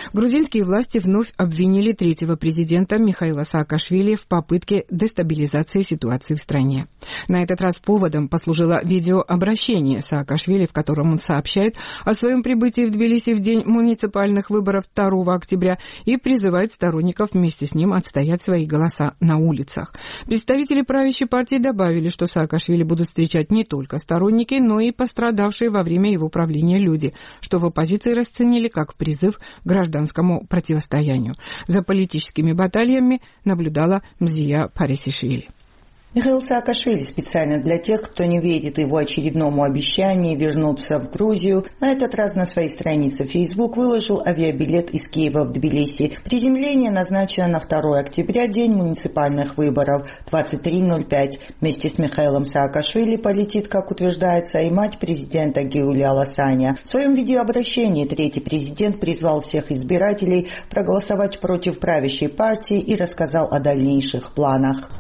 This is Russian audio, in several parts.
Грузинские власти вновь обвинили третьего президента Михаила Саакашвили в попытке дестабилизации ситуации в стране. На этот раз поводом послужило видеообращение Саакашвили, в котором он сообщает о своем прибытии в Тбилиси в день муниципальных выборов 2 октября и призывает сторонников вместе с ним отстоять свои голоса на улицах. Представители правящей партии добавили, что Саакашвили будут встречать не только сторонники, но и пострадавшие во время его правления люди, что в оппозиции расценили как призыв к гражданскому противостоянию. За политическими баталиями наблюдала Мзия Парисишвили. Михаил Саакашвили специально для тех, кто не верит его очередному обещанию вернуться в Грузию, на этот раз на своей странице в Facebook выложил авиабилет из Киева в Тбилиси. Приземление назначено на 2 октября, день муниципальных выборов, 23:05. Вместе с Михаилом Саакашвили полетит, как утверждается, и мать президента Гюлия Ласаня. В своем видеообращении третий президент призвал всех избирателей проголосовать против правящей партии и рассказал о дальнейших планах.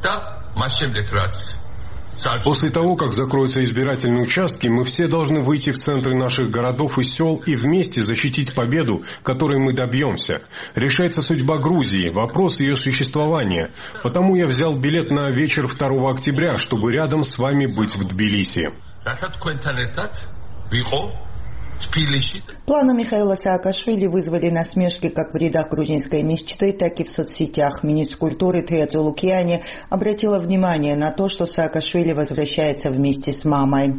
После того, как закроются избирательные участки, мы все должны выйти в центры наших городов и сел и вместе защитить победу, которой мы добьемся. Решается судьба Грузии, вопрос ее существования. Потому я взял билет на вечер 2 октября, чтобы рядом с вами быть в Тбилиси. Планы Михаила Саакашвили вызвали насмешки как в рядах грузинской мечты, так и в соцсетях. Министр культуры Триадзу Лукьяни обратила внимание на то, что Саакашвили возвращается вместе с мамой.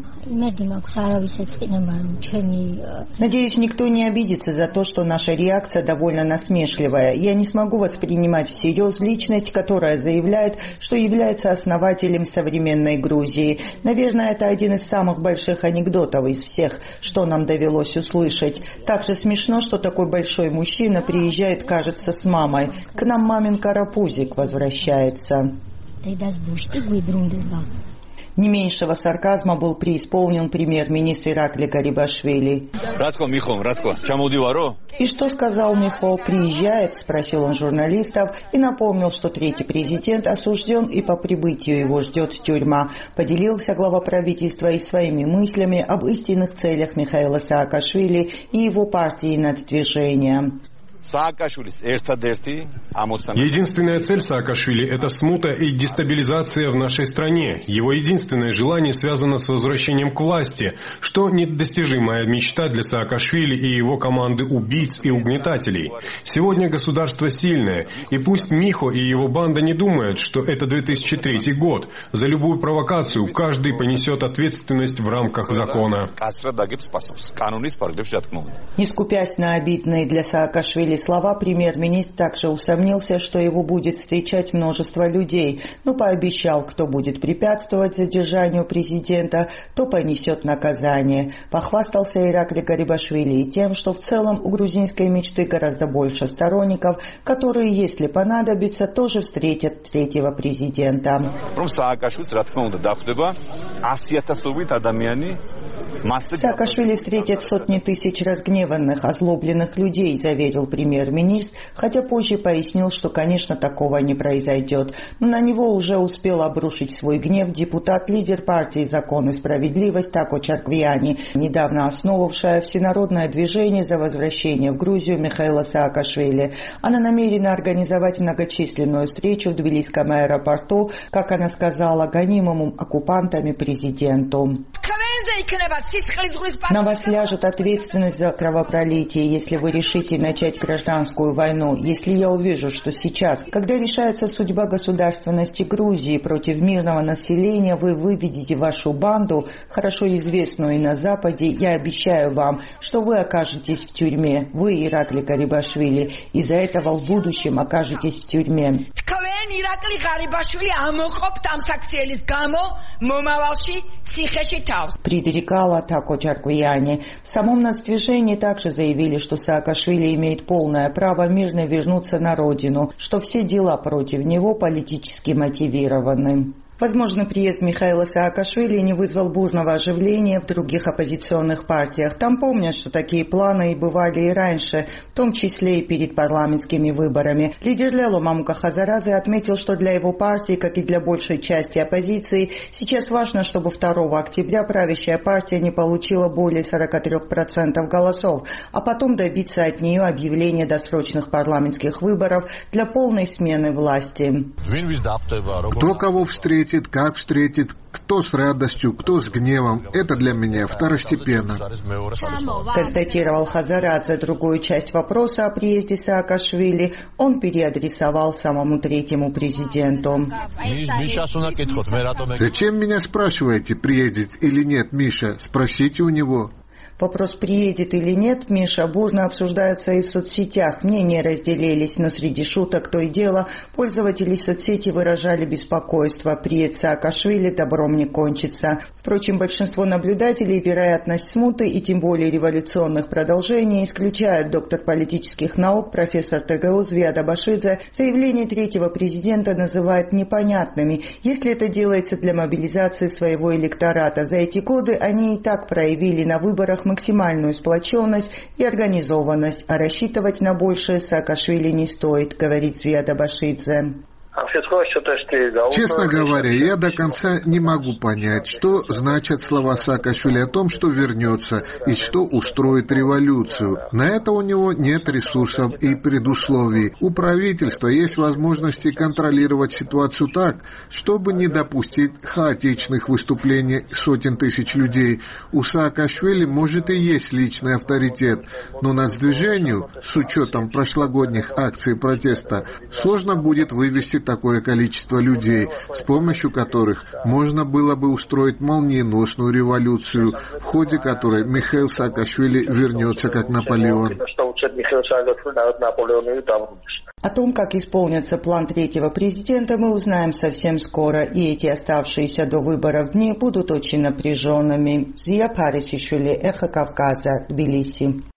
Надеюсь, никто не обидится за то, что наша реакция довольно насмешливая. Я не смогу воспринимать всерьез личность, которая заявляет, что является основателем современной Грузии. Наверное, это один из самых больших анекдотов из всех, что нам довелось услышать. Также смешно, что такой большой мужчина приезжает, кажется, с мамой. К нам мамин карапузик возвращается. Не меньшего сарказма был преисполнен премьер-министр Иракли Гарибашвили. «И что сказал Михо? Приезжает?» – спросил он журналистов и напомнил, что третий президент осужден и по прибытию его ждет тюрьма. Поделился глава правительства и своими мыслями об истинных целях Михаила Саакашвили и его партии «Нацдвижение». Единственная цель Саакашвили – это смута и дестабилизация в нашей стране. Его единственное желание связано с возвращением к власти, что недостижимая мечта для Саакашвили и его команды убийц и угнетателей. Сегодня государство сильное, и пусть Михо и его банда не думают, что это 2003 год. За любую провокацию каждый понесет ответственность в рамках закона. Не скупясь на обидные для Саакашвили слова, премьер-министр также усомнился, что его будет встречать множество людей, но пообещал, кто будет препятствовать задержанию президента, то понесет наказание. Похвастался Иракли Гарибашвили и тем, что в целом у грузинской мечты гораздо больше сторонников, которые, если понадобится, тоже встретят третьего президента. Саакашвили встретит сотни тысяч разгневанных, озлобленных людей, заверил премьер-министр, хотя позже пояснил, что, конечно, такого не произойдет. Но на него уже успел обрушить свой гнев депутат-лидер партии «Закон и справедливость» Тако Чарквияни, недавно основавшая всенародное движение за возвращение в Грузию Михаила Саакашвили. Она намерена организовать многочисленную встречу в Тбилисском аэропорту, как она сказала, гонимому оккупантами президенту. На вас ляжет ответственность за кровопролитие, если вы решите начать гражданскую войну. Если я увижу, что сейчас, когда решается судьба государственности Грузии против мирного населения, вы выведете вашу банду, хорошо известную и на Западе, я обещаю вам, что вы окажетесь в тюрьме. Вы, Иракли Гарибашвили, из-за этого в будущем окажетесь в тюрьме. Предрекала Тако Чарквияни. В самом нацдвижении также заявили, что Саакашвили имеет полное право мирно вернуться на родину, что все дела против него политически мотивированы. Возможно, приезд Михаила Саакашвили не вызвал бурного оживления в других оппозиционных партиях. Там помнят, что такие планы и бывали и раньше, в том числе и перед парламентскими выборами. Лидер Лело Мамука Хазарадзе отметил, что для его партии, как и для большей части оппозиции, сейчас важно, чтобы 2 октября правящая партия не получила более 43% голосов, а потом добиться от нее объявления досрочных парламентских выборов для полной смены власти. Кто кого встретит, как встретит, кто с радостью, кто с гневом, это для меня второстепенно. Констатировал Хазарадзе. Другую часть вопроса о приезде Саакашвили он переадресовал самому 3-му президенту. Зачем меня спрашиваете, приедет или нет Миша? Спросите у него. Вопрос, приедет или нет, Миша, бурно обсуждается и в соцсетях. Мнения разделились, но среди шуток то и дело пользователи соцсети выражали беспокойство. Приезд Саакашвили добром не кончится. Впрочем, большинство наблюдателей вероятность смуты и тем более революционных продолжений исключают. Доктор политических наук, профессор ТГУ Звиад Абашидзе заявление 3-го президента называет непонятными, если это делается для мобилизации своего электората. За эти годы они и так проявили на выборах максимальную сплоченность и организованность, а рассчитывать на большее Саакашвили не стоит, говорит Звиад Абашидзе. Честно говоря, я до конца не могу понять, что значат слова Саакашвили о том, что вернется и что устроит революцию. На это у него нет ресурсов и предусловий. У правительства есть возможности контролировать ситуацию так, чтобы не допустить хаотичных выступлений сотен тысяч людей. У Саакашвили может и есть личный авторитет, но нацдвижению, с учетом прошлогодних акций протеста, сложно будет вывести такое количество людей, с помощью которых можно было бы устроить молниеносную революцию, в ходе которой Михаил Саакашвили вернется как Наполеон. О том, как исполнится план 3-го президента, мы узнаем совсем скоро, и эти оставшиеся до выборов дни будут очень напряженными. Зия Парисишвили, Эхо Кавказа, Тбилиси.